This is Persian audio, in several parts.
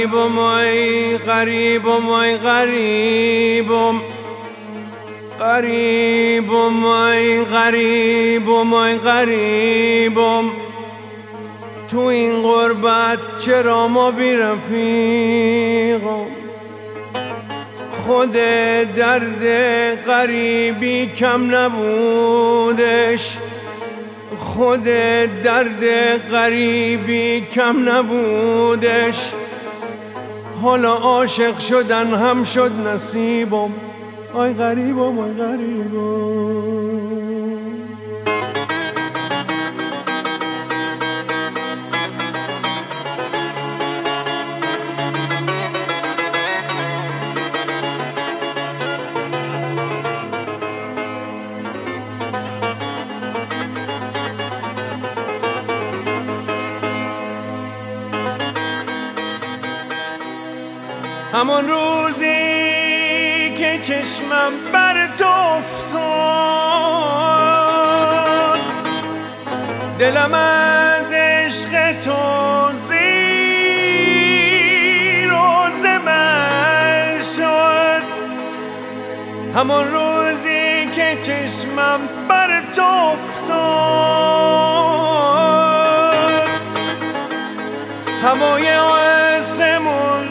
غریبم ای غریبم ای غریبم غریبم ای غریبم ای غریبم تو این غربت چرا ما بی رفیقم خود درد غریبی کم نبودش خود درد غریبی کم نبودش حالا عاشق شدن هم شد نصیبم آی غریبم آی غریبم همون روزی که چشمم بر تو افتاد دلم از عشق تو زیر و زبر شد همون روزی که چشمم بر تو افتاد هوای آسمون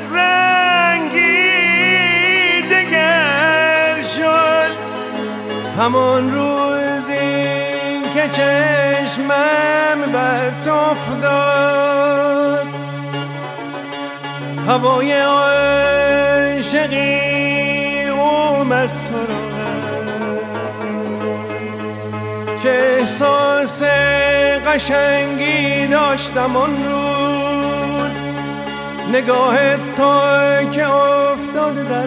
همون روزی که چشمم بر تو افتاد هوای عاشقی اومد سراغم چه احساس قشنگی داشتم آن روز نگاه تو که افتاد در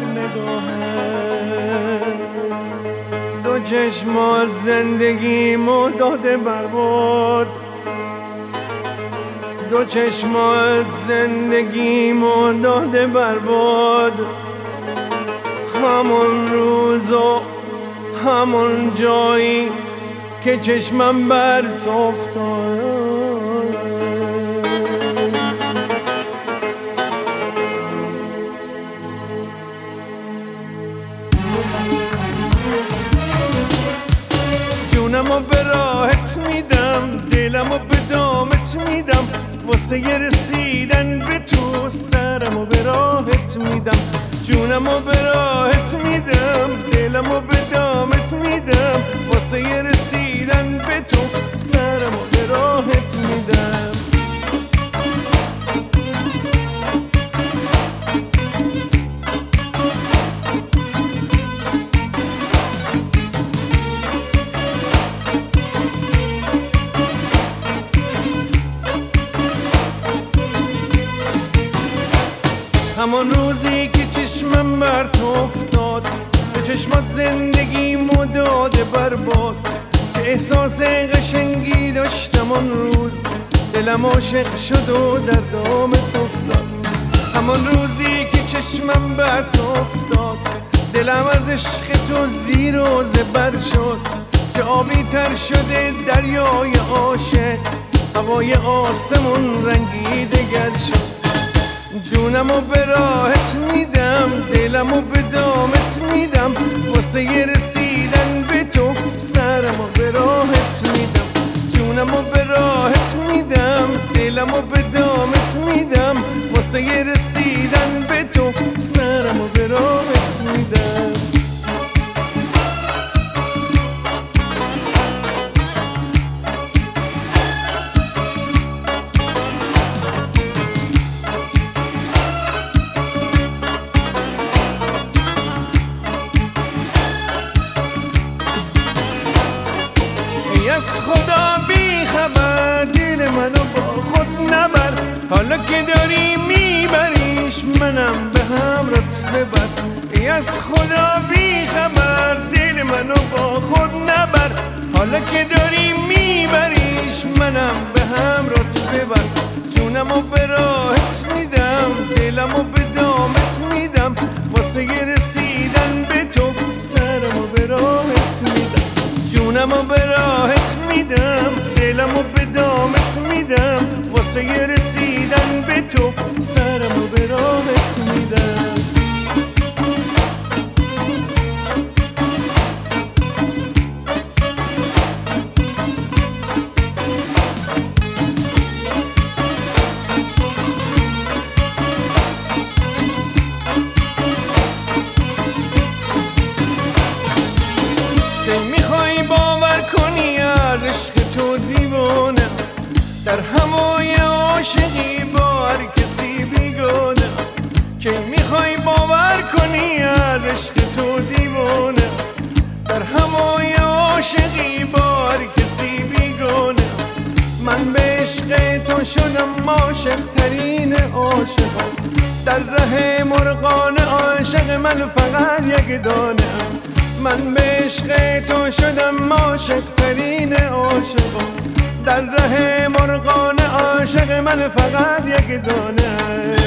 نگاهم دو چشمات زندگیمو داده برباد دو چشمات زندگیمو داده برباد همون روز و همون جایی که چشمم بر تو افتاد جونمو به راحت میدم دلمو به دامت میدم واسه رسیدن به تو سرمو به راحت میدم جونمو به راحت میدم دلمو به دامت میدم واسه رسیدن به تو سرمو به راحت میدم همون روزی که چشمم بر تو افتاد به چشمات زندگیمو داده برباد چه احساس قشنگی داشتم آن روز دلم عاشق شد و در دامت افتاد همون روزی که چشمم بر تو افتاد دلم از عشق تو زیر و زبر شد چه آبی تر شده دریای عاشق هوای آسمون رنگی دگر شد جونمو به راحت میدم دلمو به دامت میدم واسه رسیدن به تو سرمو به راحت میدم جونمو به راحت میدم دلمو به دامت میدم واسه رسیدن به تو سرمو به راحت میدم از خدا بی خبر دل منو با خود نبر حالا که داری میبریش منم به همرات ببر از خدا بی خبر دل منو با خود نبر حالا که داری میبریش منم به همرات ببر جونمو به راحت میدم دلمو به دامت میدم واسه رسیدن به تو سرمو به راحت میدم جونمو به راحت میدم دلمو به دامت میدم، واسه رسیدن به تو سرمو به راهت میدم. میخوای باور کنی از عشق تو دیوانم، در هوای عاشقی با هر کسی بیگانم. کی میخوای باور کنی از عشق تو دیوانم، در هوای عاشقی با هر کسی بیگانم. من به عشق تو شدم عاشق ترین عاشقان، در ره مرغان عاشق من فقط یک دانم. من به عشق تو شدم عاشق ترین عاشقان، در ره مرغان عاشق من فقط یک دانه.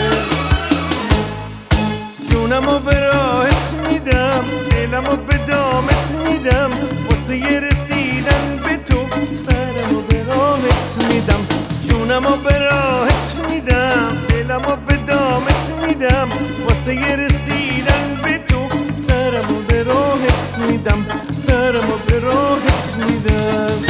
جونمو به راهت میدم، دلمو به دامت میدم، واسه رسیدن به تو سرمو به راهت میدم. جونمو به راهت میدم، دلمو به دامت میدم، واسه رسیدن به تو سرمو به راهت میدم، سرمو به راهت میدم.